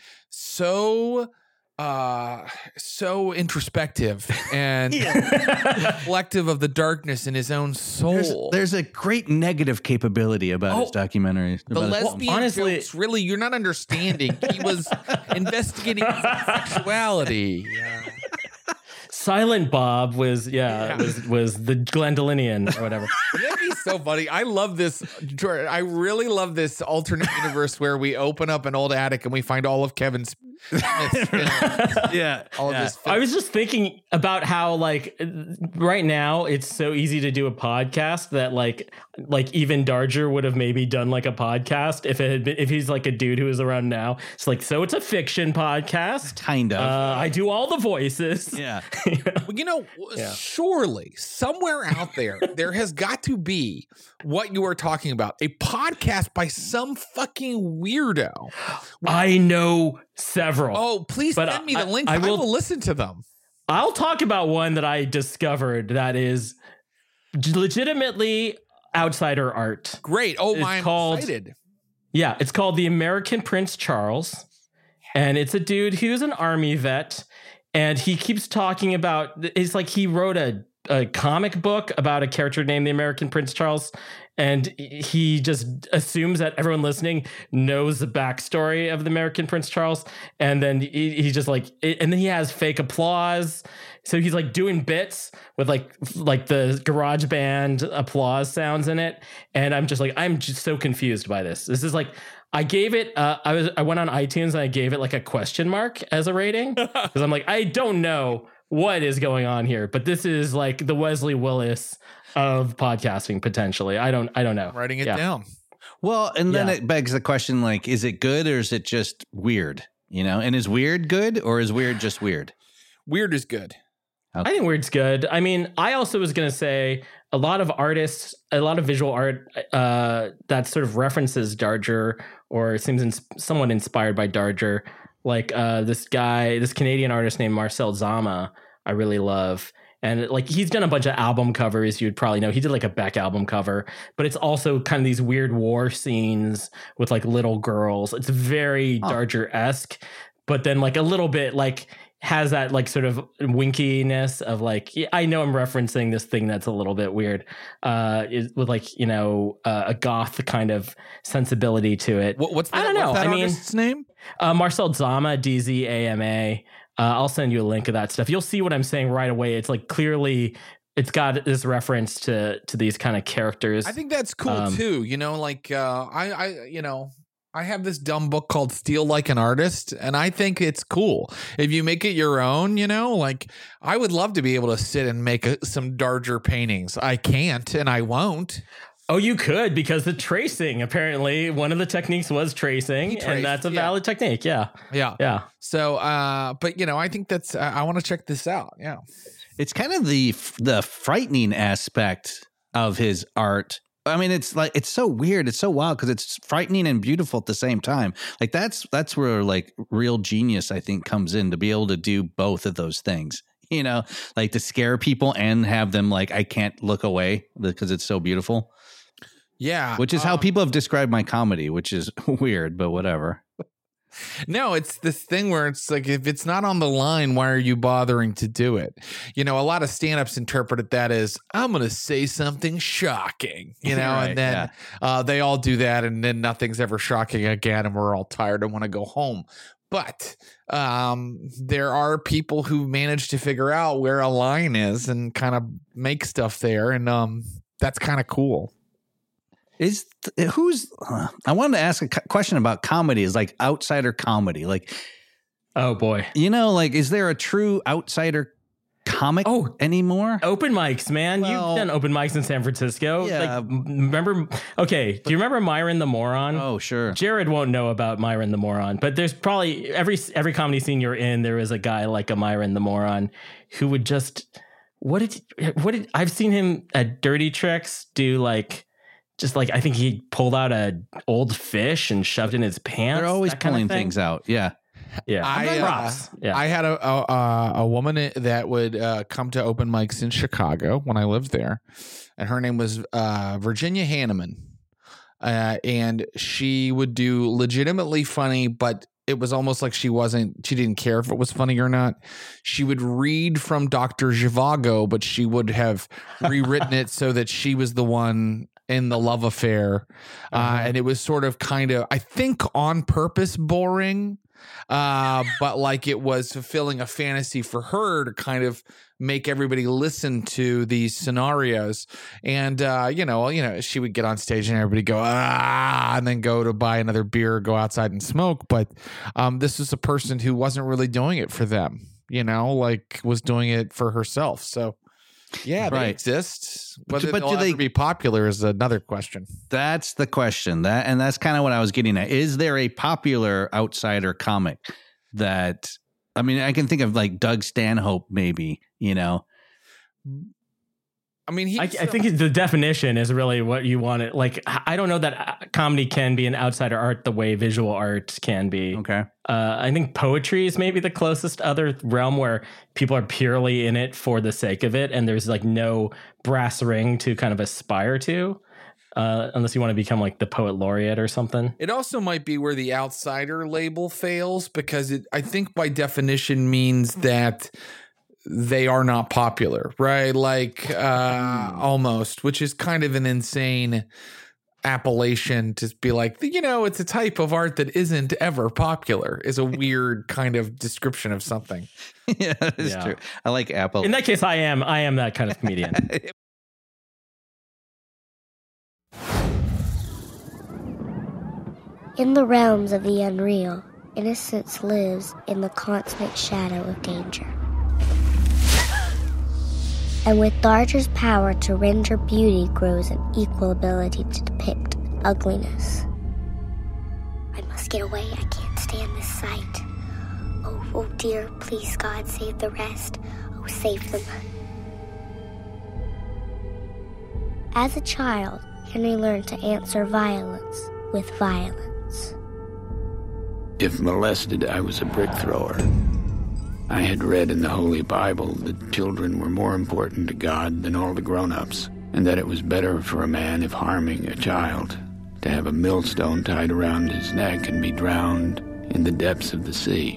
so uh so introspective and reflective of the darkness in his own there's, soul. there's a great negative capability about his Oh, documentaries. the about his- lesbian honestly- jokes, really, you're not understanding. He was investigating his sexuality. Silent Bob was yeah, Yeah. was was the Glendolinian or whatever. That'd be so funny. I love this. Jordan, I really love this alternate universe where we open up an old attic and we find all of Kevin's. yeah, all of yeah. his. I was just thinking about how like right now it's so easy to do a podcast that like like even Darger would have maybe done like a podcast if it had been if he's like a dude who is around now. It's like so it's a fiction podcast. Kind of. Uh, I do all the voices. Yeah. Well, you know, surely somewhere out there, there has got to be what you are talking about a podcast by some fucking weirdo. I know several. Oh, please But send me the I- link. I I will- will listen to them. I'll talk about one that I discovered that is legitimately outsider art. Great. Oh, It's I'm called- excited. Yeah, it's called The American Prince Charles. And it's a dude who's an army vet. And he keeps talking about, it's like he wrote a, a comic book about a character named the American Prince Charles, and he just assumes that everyone listening knows the backstory of the American Prince Charles, and then he, he just like, and then he has fake applause. So he's like doing bits with like like the garage band applause sounds in it, and I'm just like, I'm just so confused by this. This is like, I gave it, uh, I was I went on iTunes and I gave it like a question mark as a rating because I'm like, I don't know what is going on here, but this is like the Wesley Willis of podcasting potentially. I don't I don't know. I'm writing it yeah. down. Well, and then Yeah. it begs the question, like, is it good or is it just weird? You know, and is weird good or is weird just weird? Weird is good. I think weird's good. I mean, I also was going to say a lot of artists, a lot of visual art uh, that sort of references Darger or seems ins- somewhat inspired by Darger. Like uh, this guy, this Canadian artist named Marcel Zama, I really love. And like he's done a bunch of album covers, you'd probably know. He did like a Beck album cover, but it's also kind of these weird war scenes with like little girls. It's very Huh. Darger-esque, but then like a little bit like has that like sort of winkiness of like, yeah, I know I'm referencing this thing that's a little bit weird, uh, is with like, you know, uh, a goth kind of sensibility to it. What, what's the, I don't know. What's that I mean, artist's name? Uh, Marcel Zama, D Z A M A. Uh, I'll send you a link of that stuff. You'll see what I'm saying right away. It's like clearly it's got this reference to to these kind of characters. I think that's cool Um, too. You know, like uh, I, I, you know, I have this dumb book called Steal Like an Artist, and I think it's cool if you make it your own. You know, like I would love to be able to sit and make a, some Darger paintings. I can't, and I won't. Oh, you could, because the tracing, apparently one of the techniques was tracing, traced, and that's a yeah. valid technique. Yeah. Yeah, Yeah. So, uh, but you know, I think that's. I, I want to check this out. Yeah. It's kind of the the frightening aspect of his art. I mean, it's like it's so weird. It's so wild because it's frightening and beautiful at the same time. Like that's that's where like real genius, I think, comes in, to be able to do both of those things. You know, like to scare people and have them like, I can't look away because it's so beautiful. Yeah. Which is how uh, people have described my comedy, which is weird, but whatever. No, it's this thing where it's like, if it's not on the line, why are you bothering to do it? You know, a lot of stand-ups interpreted that as, I'm going to say something shocking, you know, Right, and then yeah. uh, they all do that, and then nothing's ever shocking again, and we're all tired and want to go home. But um, there are people who manage to figure out where a line is and kind of make stuff there, and um, that's kind of cool. Is th- who's uh, I wanted to ask a cu- question about comedy, is like outsider comedy. Like, Oh boy. you know, like, is there a true outsider comic Oh. anymore? Open mics, man. Well- You've done open mics in San Francisco. Yeah. Like, m- remember? Okay. Do you remember Myron the Moron? Oh, sure. Jared won't know about Myron the Moron, but there's probably every every comedy scene you're in, there is a guy like a Myron the Moron who would just what did what did I've seen him at Dirty Tricks do like just like I think he pulled out a old fish and shoved it in his pants. They're always that kind of pulling thing. things out. Yeah. Yeah, I, uh, props. Yeah, I had a a, a- a woman that would uh, come to open mics in Chicago when I lived there, and her name was uh, Virginia Hanneman, uh, and she would do legitimately funny, but it was almost like she wasn't. She didn't care if it was funny or not. She would read from Doctor Zhivago, but she would have rewritten it so that she was the one in the love affair, uh, Uh-huh. and it was sort of kind of, I think, on purpose boring. Uh, but like it was fulfilling a fantasy for her to kind of make everybody listen to these scenarios. And, uh, you know, you know, she would get on stage and everybody go, ah, and then go to buy another beer, go outside and smoke. But, um, this was a person who wasn't really doing it for them, you know, like was doing it for herself. So yeah, they Right. exist. But- Whether but they'll do they- ever be popular is another question. That's the question. That and that's kind of what I was getting at. Is there a popular outsider comic that, I mean, I can think of like Doug Stanhope, maybe, you know. I mean, he I, I think the definition is really what you want it. Like, I don't know that uh, comedy can be an outsider art the way visual art can be. Okay. Uh, I think poetry is maybe the closest other realm where people are purely in it for the sake of it, and there's like no brass ring to kind of aspire to, uh, unless you want to become like the poet laureate or something. It also might be where the outsider label fails, because it, I think by definition means that they are not popular, right? Like uh, almost, which is kind of an insane appellation to be like, you know, it's a type of art that isn't ever popular is a weird kind of description of something. Yeah, that's Yeah. true. I like Apple. In that case, I am. I am that kind of comedian. In the realms of the unreal, innocence lives in the constant shadow of danger. And with Darger's power to render beauty grows an equal ability to depict ugliness. I must get away. I can't stand this sight. Oh, oh dear, please God, save the rest. Oh, save them. As a child, Henry learned to answer violence with violence. If molested, I was a brick thrower. I had read in the Holy Bible that children were more important to God than all the grown-ups, and that it was better for a man, if harming a child, to have a millstone tied around his neck and be drowned in the depths of the sea.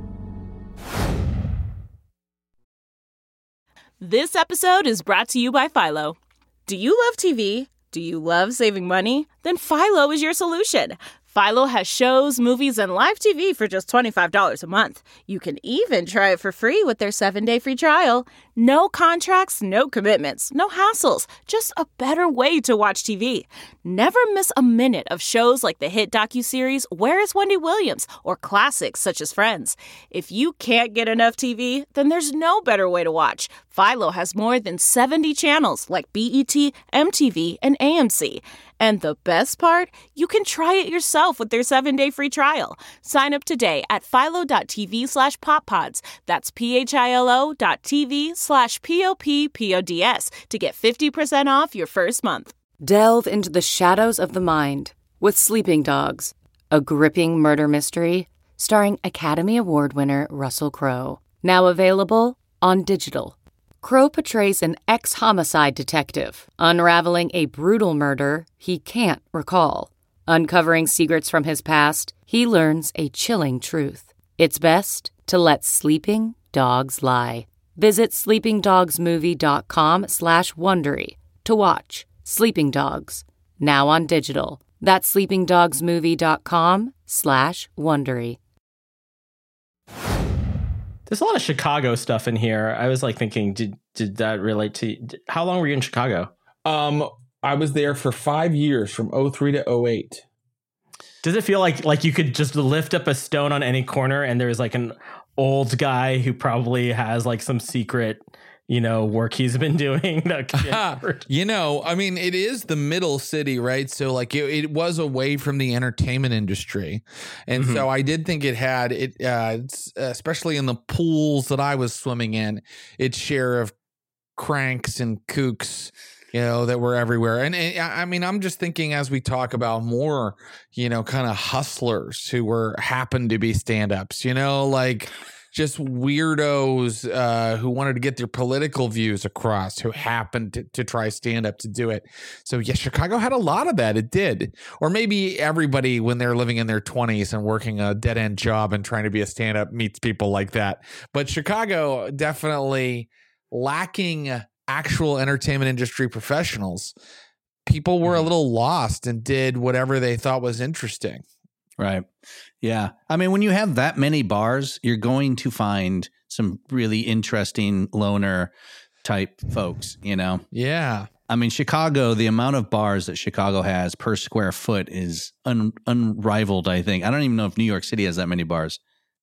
This episode is brought to you by Philo. Do you love T V? Do you love saving money? Then Philo is your solution. Philo has shows, movies, and live T V for just twenty-five dollars a month. You can even try it for free with their seven-day free trial. No contracts, no commitments, no hassles. Just a better way to watch T V. Never miss a minute of shows like the hit docuseries Where is Wendy Williams? Or classics such as Friends. If you can't get enough T V, then there's no better way to watch. Philo has more than seventy channels like B E T, M T V, and A M C. And the best part? You can try it yourself with their seven-day free trial. Sign up today at philo.tv slash poppods. That's P-H-I-L-O dot TV slash P-O-P-P-O-D-S to get fifty percent off your first month. Delve into the shadows of the mind with Sleeping Dogs, a gripping murder mystery starring Academy Award winner Russell Crowe. Now available on digital. Crowe portrays an ex-homicide detective, unraveling a brutal murder he can't recall. Uncovering secrets from his past, he learns a chilling truth. It's best to let sleeping dogs lie. Visit sleepingdogsmovie.com slash Wondery to watch Sleeping Dogs, now on digital. That's sleepingdogsmovie.com slash Wondery. There's a lot of Chicago stuff in here. I was like thinking, did did that relate to did, how long were you in Chicago? Um, I was there for five years, from oh three to oh eight. Does it feel like like you could just lift up a stone on any corner and there's like an old guy who probably has like some secret, you know, work he's been doing? That you know, I mean, it is the middle city, right? So like it, it was away from the entertainment industry. And mm-hmm. so I did think it had it, uh, especially in the pools that I was swimming in, its share of cranks and kooks, you know, that were everywhere. And, and I mean, I'm just thinking as we talk about more, you know, kind of hustlers who were happened to be stand-ups, you know, like just weirdos uh, who wanted to get their political views across, who happened to, to try stand-up to do it. So, yeah, Chicago had a lot of that. It did. Or maybe everybody, when they're living in their twenties and working a dead-end job and trying to be a stand-up, meets people like that. But Chicago definitely lacking actual entertainment industry professionals. People were a little lost and did whatever they thought was interesting. Right. Yeah. I mean, when you have that many bars, you're going to find some really interesting loner type folks, you know? Yeah. I mean, Chicago, the amount of bars that Chicago has per square foot is un- unrivaled, I think. I don't even know if New York City has that many bars.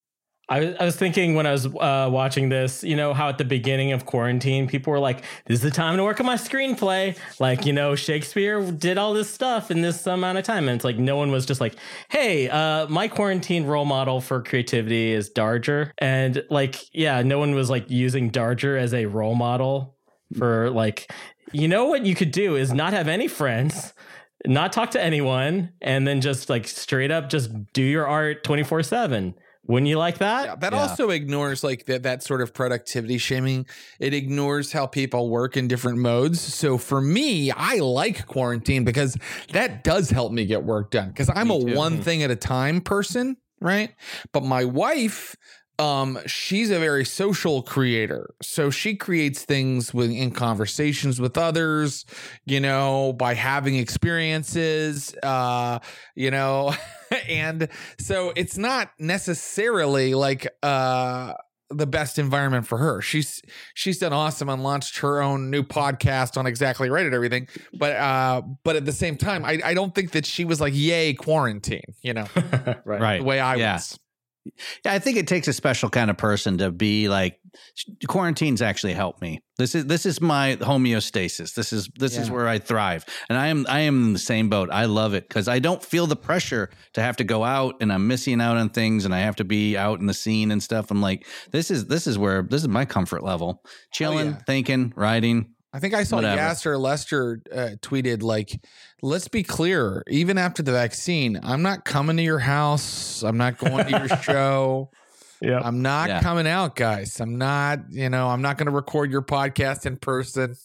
I was, I was thinking when I was uh, watching this, you know, how at the beginning of quarantine, people were like, this is the time to work on my screenplay. Like, you know, Shakespeare did all this stuff in this amount of time. And it's like, no one was just like, hey, uh, my quarantine role model for creativity is Darger. And like, yeah, no one was like using Darger as a role model for like, you know, what you could do is not have any friends, not talk to anyone, and then just like straight up just do your art twenty-four seven. Wouldn't you like that? Yeah, that yeah. also ignores like that that sort of productivity shaming. It ignores how people work in different modes. So for me, I like quarantine because that does help me get work done because I'm me a too. one thing at a time person, right? But my wife um, she's a very social creator. So she creates things with in conversations with others, you know, by having experiences, uh, you know, and so it's not necessarily like uh, the best environment for her. She's she's done awesome and launched her own new podcast on Exactly Right and everything. But uh, but at the same time, I, I don't think that she was like, yay, quarantine, you know, right. right. the way I yeah. was. Yeah, I think it takes a special kind of person to be like, quarantine's actually helped me. This is this is my homeostasis. This is this Yeah. is where I thrive, and I am I am in the same boat. I love it because I don't feel the pressure to have to go out, and I'm missing out on things, and I have to be out in the scene and stuff. I'm like, this is this is where this is my comfort level. Chilling, Oh, yeah. thinking, writing. I think I saw Whatever. Yasser Lester uh, tweeted like, let's be clear, even after the vaccine, I'm not coming to your house. I'm not going to your show. Yeah. I'm not Yeah. coming out, guys. I'm not, you know, I'm not going to record your podcast in person.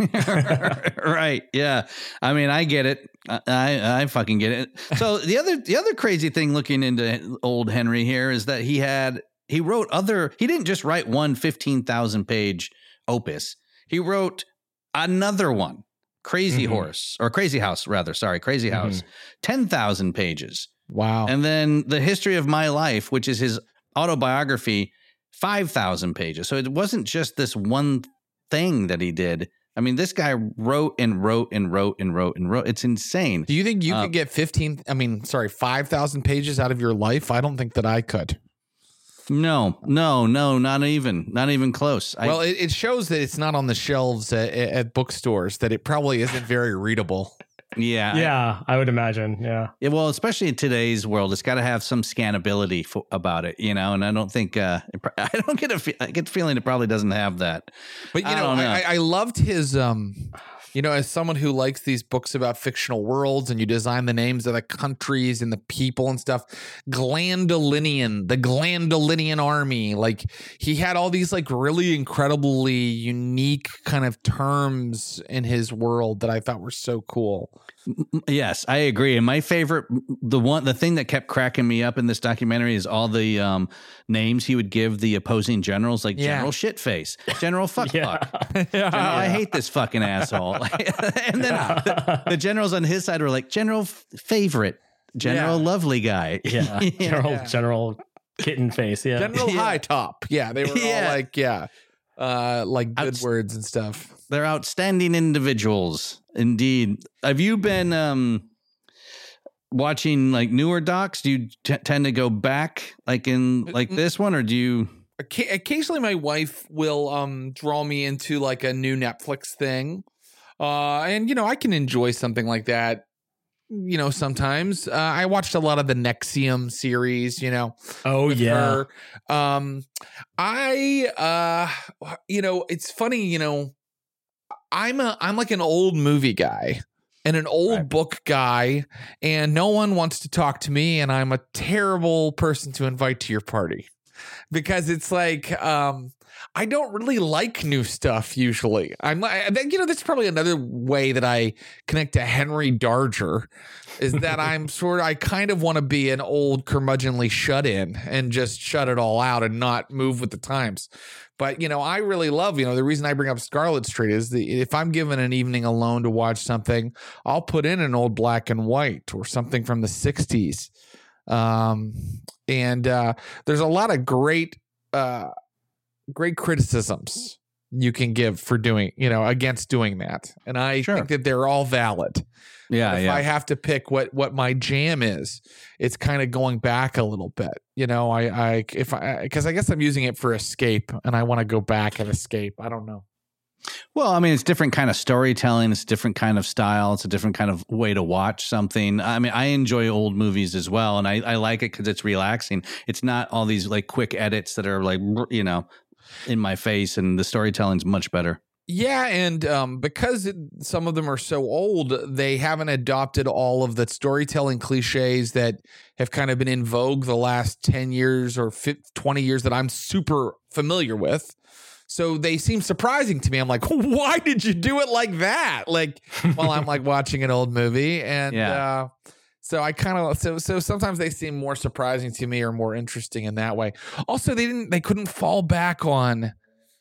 Right. Yeah. I mean, I get it. I, I I fucking get it. So the other the other crazy thing looking into old Henry here is that he had he wrote other he didn't just write one fifteen thousand page opus. He wrote another one, Crazy Mm-hmm. Horse or Crazy House rather. Sorry, Crazy House. ten thousand pages. Wow. And then The History of My Life, which is his autobiography, five thousand pages. So it wasn't just this one thing that he did. I mean, this guy wrote and wrote and wrote and wrote and wrote. It's insane. Do you think you Uh, could get fifteen, I mean, sorry, five thousand pages out of your life? I don't think that I could. No, no, no, not even, not even close. I, Well, it, it shows that it's not on the shelves at, at bookstores, that it probably isn't very readable. yeah, Yeah, I would imagine. Yeah. Yeah, well, especially in today's world, it's got to have some scannability fo- about it, you know. And I don't think uh, it pro- I don't get a fe- I get the feeling it probably doesn't have that. But you I know, don't know. I, I loved his um you know, as someone who likes these books about fictional worlds and you design the names of the countries and the people and stuff, Glandolinian, the Glandolinian army, like he had all these like really incredibly unique kind of terms in his world that I thought were so cool. Yes, I agree. And my favorite, the one, the thing that kept cracking me up in this documentary is all the um, names he would give the opposing generals, like Yeah. General Shitface, General Fuckfuck. Yeah. General, I hate this fucking asshole. And then the, the generals on his side were like, General f- Favorite, General Yeah. Lovely Guy. Yeah. General Yeah. General Kitten Face. Yeah. General Yeah. High Top. Yeah, they were Yeah. all like, yeah. Uh like good Outs- words and stuff. They're outstanding individuals, indeed. Have you been um, watching like newer docs? Do you t- tend to go back like in like this one, or do you? Occa- Occasionally my wife will um draw me into like a new Netflix thing. Uh and you know, I can enjoy something like that. You know, sometimes uh, I watched a lot of the Nexium series, you know. Oh, with yeah. her. Um I uh you know, it's funny, you know, I'm a I'm like an old movie guy and an old Right. book guy, and no one wants to talk to me, and I'm a terrible person to invite to your party. Because it's like um I don't really like new stuff usually. I'm like, I think, you know, that's probably another way that I connect to Henry Darger is that I'm sort of, I kind of want to be an old curmudgeonly shut in and just shut it all out and not move with the times. But, you know, I really love, you know, the reason I bring up Scarlet Street is the, if I'm given an evening alone to watch something, I'll put in an old black and white or something from the sixties. Um, and uh, there's a lot of great, uh, great criticisms you can give for doing, you know, against doing that. And I Sure. think that they're all valid. Yeah, But if yeah. I have to pick what, what my jam is, it's kind of going back a little bit, you know, I, I, if I, cause I guess I'm using it for escape and I want to go back and escape. I don't know. Well, I mean, it's different kind of storytelling. It's a different kind of style. It's a different kind of way to watch something. I mean, I enjoy old movies as well, and I, I like it because it's relaxing. It's not all these like quick edits that are like, you know, in my face, and the storytelling's much better. Yeah, and um, because it, some of them are so old, they haven't adopted all of the storytelling cliches that have kind of been in vogue the last ten years or twenty years that I'm super familiar with. So they seem surprising to me. I'm like, why did you do it like that? Like, while I'm like watching an old movie. And Yeah. uh, So I kind of so so sometimes they seem more surprising to me or more interesting in that way. Also, they didn't they couldn't fall back on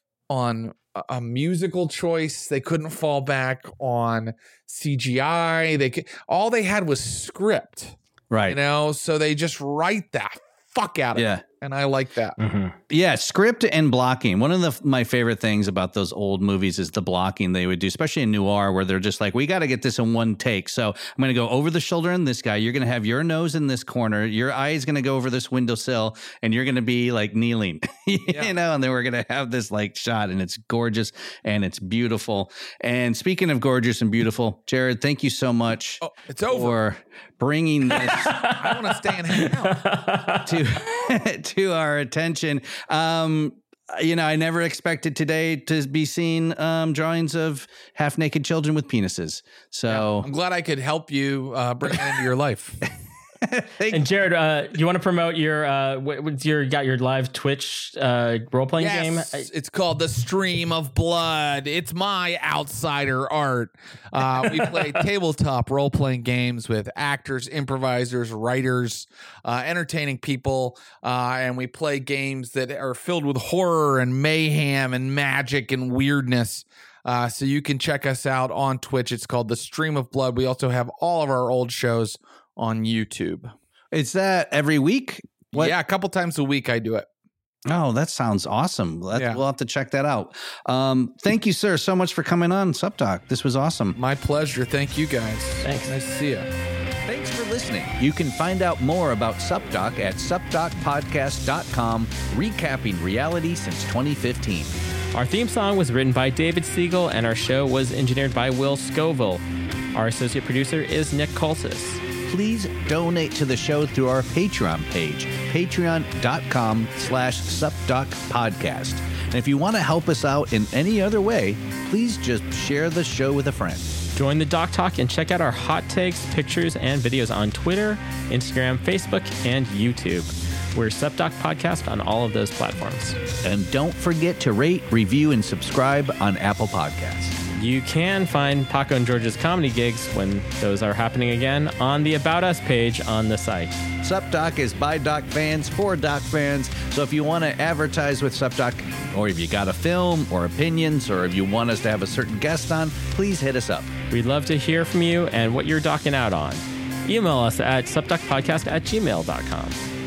on a, a musical choice. They couldn't fall back on C G I. They could, all they had was script, right? You know, so they just write that fuck out of yeah. it. And I like that. Mm-hmm. Yeah, script and blocking. One of the my favorite things about those old movies is the blocking they would do, especially in noir, where they're just like, we got to get this in one take. So I'm going to go over the shoulder on this guy. You're going to have your nose in this corner. Your eye is going to go over this windowsill, and you're going to be like kneeling, you yeah. know, and then we're going to have this like shot, and it's gorgeous and it's beautiful. And speaking of gorgeous and beautiful, Jared, thank you so much. Oh, it's over. For bringing this. I want to stay and hang out. to, to our attention. Um, you know, I never expected today to be seeing um, drawings of half-naked children with penises. So yeah, I'm glad I could help you uh, bring it into your life. And Jared, uh, you want to promote your uh, what's your got your live Twitch uh, role playing yes, game? It's called The Stream of Blood. It's my outsider art. Uh, we play tabletop role playing games with actors, improvisers, writers, uh, entertaining people, uh, and we play games that are filled with horror and mayhem and magic and weirdness. Uh, so you can check us out on Twitch. It's called The Stream of Blood. We also have all of our old shows on YouTube. Is that every week? What? Yeah, a couple times a week I do it. Oh, that sounds awesome. That, yeah. We'll have to check that out. Um, thank you, sir, so much for coming on SupDoc. This was awesome. My pleasure. Thank you, guys. Thanks. Nice to see you. Thanks for listening. You can find out more about SupDoc at sup doc podcast dot com, recapping reality since twenty fifteen. Our theme song was written by David Siegel, and our show was engineered by Will Scoville. Our associate producer is Nick Colsis. Please donate to the show through our Patreon page, patreon.com slash supdocpodcast. And if you want to help us out in any other way, please just share the show with a friend. Join the Doc Talk and check out our hot takes, pictures, and videos on Twitter, Instagram, Facebook, and YouTube. We're SupDoc Podcast on all of those platforms. And don't forget to rate, review, and subscribe on Apple Podcasts. You can find Paco and George's comedy gigs, when those are happening again, on the About Us page on the site. SupDoc is by Doc fans for Doc fans. So if you want to advertise with SupDoc, or if you got a film or opinions, or if you want us to have a certain guest on, please hit us up. We'd love to hear from you and what you're docking out on. Email us at supdocpodcast at gmail dot com.